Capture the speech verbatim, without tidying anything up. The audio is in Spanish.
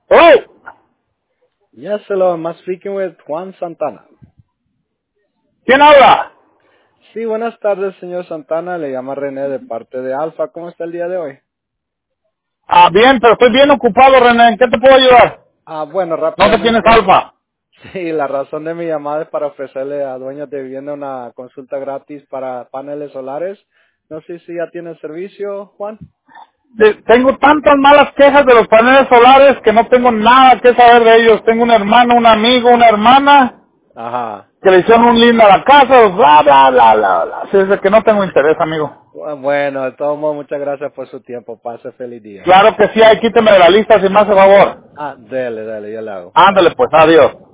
Oh, Yes, hello, I'm speaking with Juan Santana. ¿quién habla? Sí, buenas tardes, señor Santana. Le llama René de parte de Alfa. ¿Cómo está el día de hoy? Ah, bien, pero estoy bien ocupado, René. ¿En qué te puedo ayudar? Ah, bueno, ¿Dónde tienes rápidamente. Alfa? Sí, la razón de mi llamada es para ofrecerle a dueños de vivienda una consulta gratis para paneles solares. No sé si ya tiene el servicio, Juan. De- tengo tantas malas quejas de los paneles solares que no tengo nada que saber de ellos. Tengo un hermano, un amigo, una hermana Ajá. que le hicieron un lindo a la casa, bla, bla, bla, bla, bla. Así es de que no tengo interés, amigo. Bueno, de todos modos, muchas gracias por su tiempo. Pase feliz día. Claro que sí, ahí quíteme de la lista si me hace favor. Ah, dele, dele, yo le hago. Ándale pues, adiós.